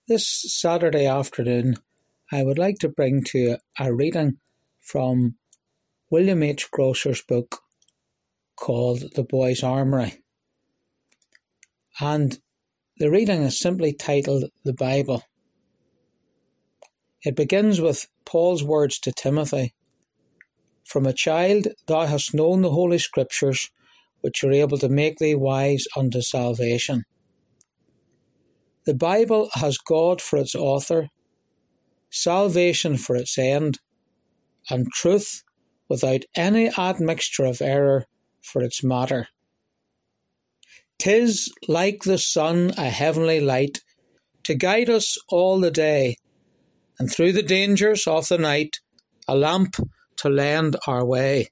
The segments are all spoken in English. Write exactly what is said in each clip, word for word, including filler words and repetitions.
This Saturday afternoon, I would like to bring to you a reading from William H. Grosser's book called The Boy's Armoury. And the reading is simply titled The Bible. It begins with Paul's words to Timothy. From a child thou hast known the Holy Scriptures, which are able to make thee wise unto salvation. The Bible has God for its author, salvation for its end, and truth without any admixture of error for its matter. 'Tis like the sun a heavenly light, to guide us all the day, and through the dangers of the night, a lamp to lend our way.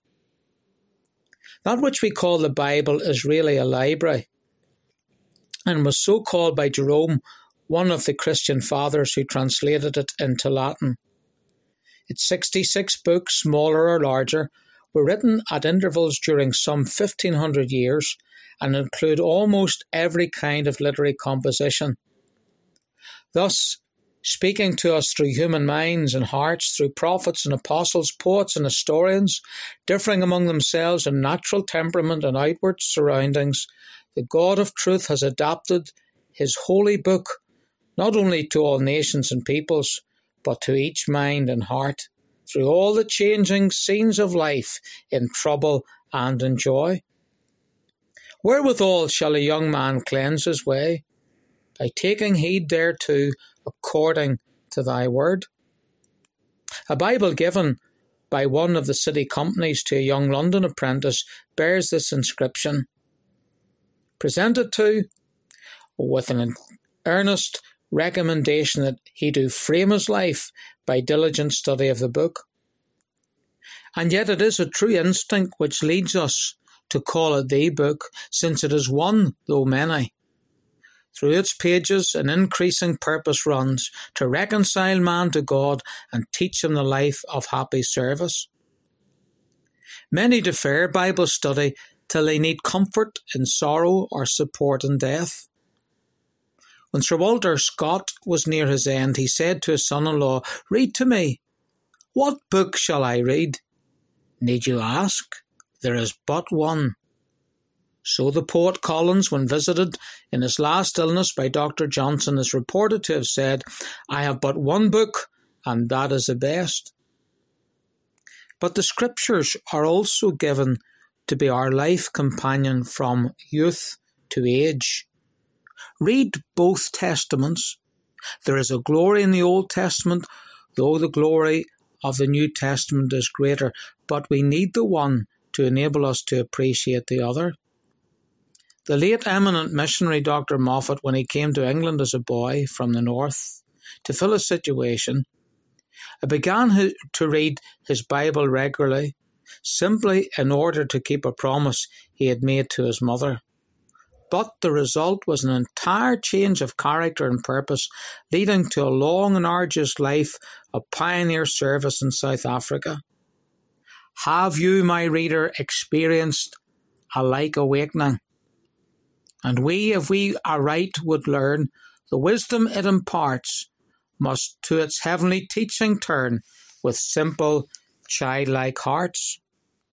That which we call the Bible is really a library, and was so called by Jerome, one of the Christian fathers who translated it into Latin. Its sixty-six books, smaller or larger, were written at intervals during some fifteen hundred years and include almost every kind of literary composition. Thus, speaking to us through human minds and hearts, through prophets and apostles, poets and historians, differing among themselves in natural temperament and outward surroundings, the God of truth has adapted his holy book not only to all nations and peoples, but to each mind and heart, through all the changing scenes of life in trouble and in joy. Wherewithal shall a young man cleanse his way? By taking heed thereto according to thy word. A Bible given by one of the city companies to a young London apprentice bears this inscription: presented to, with an earnest recommendation that he do frame his life by diligent study of the book. And yet it is a true instinct which leads us to call it the book, since it is one, though many. Through its pages an increasing purpose runs, to reconcile man to God and teach him the life of happy service. Many defer Bible study till they need comfort in sorrow or support in death. When Sir Walter Scott was near his end, he said to his son-in-law, "Read to me. What book shall I read?" "Need you ask? There is but one." So the poet Collins, when visited in his last illness by Doctor Johnson, is reported to have said, "I have but one book, and that is the best." But the Scriptures are also given to be our life companion from youth to age. Read both Testaments. There is a glory in the Old Testament, though the glory of the New Testament is greater, but we need the one to enable us to appreciate the other. The late eminent missionary Doctor Moffat, when he came to England as a boy from the north to fill a situation, began to read his Bible regularly, simply in order to keep a promise he had made to his mother. But the result was an entire change of character and purpose, leading to a long and arduous life of pioneer service in South Africa. Have you, my reader, experienced a like awakening? And we, if we aright would learn, the wisdom it imparts must to its heavenly teaching turn with simple, childlike hearts.